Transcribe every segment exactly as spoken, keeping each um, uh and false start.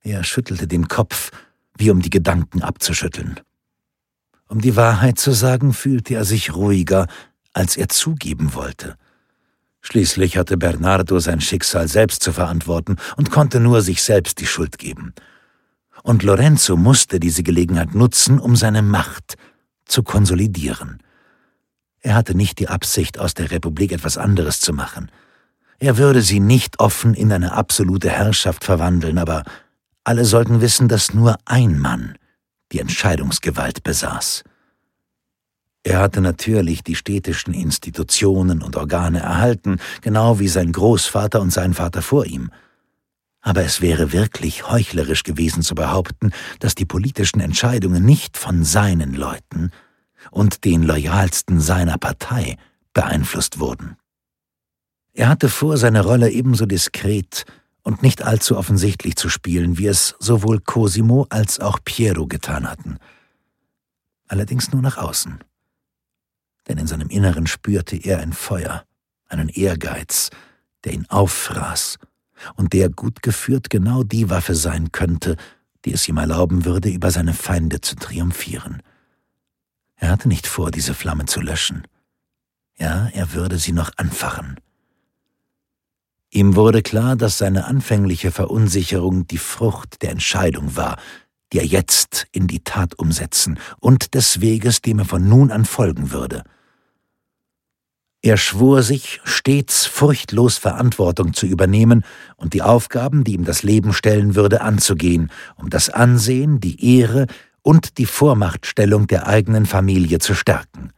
Er schüttelte den Kopf, wie um die Gedanken abzuschütteln. Um die Wahrheit zu sagen, fühlte er sich ruhiger, als er zugeben wollte. Schließlich hatte Bernardo sein Schicksal selbst zu verantworten und konnte nur sich selbst die Schuld geben. Und Lorenzo musste diese Gelegenheit nutzen, um seine Macht zu konsolidieren. Er hatte nicht die Absicht, aus der Republik etwas anderes zu machen. Er würde sie nicht offen in eine absolute Herrschaft verwandeln, aber alle sollten wissen, dass nur ein Mann die Entscheidungsgewalt besaß. Er hatte natürlich die städtischen Institutionen und Organe erhalten, genau wie sein Großvater und sein Vater vor ihm. Aber es wäre wirklich heuchlerisch gewesen zu behaupten, dass die politischen Entscheidungen nicht von seinen Leuten und den Loyalsten seiner Partei beeinflusst wurden. Er hatte vor, seine Rolle ebenso diskret und nicht allzu offensichtlich zu spielen, wie es sowohl Cosimo als auch Piero getan hatten. Allerdings nur nach außen. Denn in seinem Inneren spürte er ein Feuer, einen Ehrgeiz, der ihn auffraß und der, gut geführt, genau die Waffe sein könnte, die es ihm erlauben würde, über seine Feinde zu triumphieren. Er hatte nicht vor, diese Flamme zu löschen. Ja, er würde sie noch anfachen. Ihm wurde klar, dass seine anfängliche Verunsicherung die Frucht der Entscheidung war, die er jetzt in die Tat umsetzen und des Weges, dem er von nun an folgen würde. Er schwor sich, stets furchtlos Verantwortung zu übernehmen und die Aufgaben, die ihm das Leben stellen würde, anzugehen, um das Ansehen, die Ehre und die Vormachtstellung der eigenen Familie zu stärken.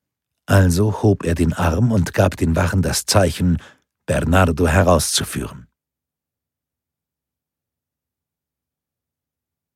Also hob er den Arm und gab den Wachen das Zeichen, Bernardo herauszuführen.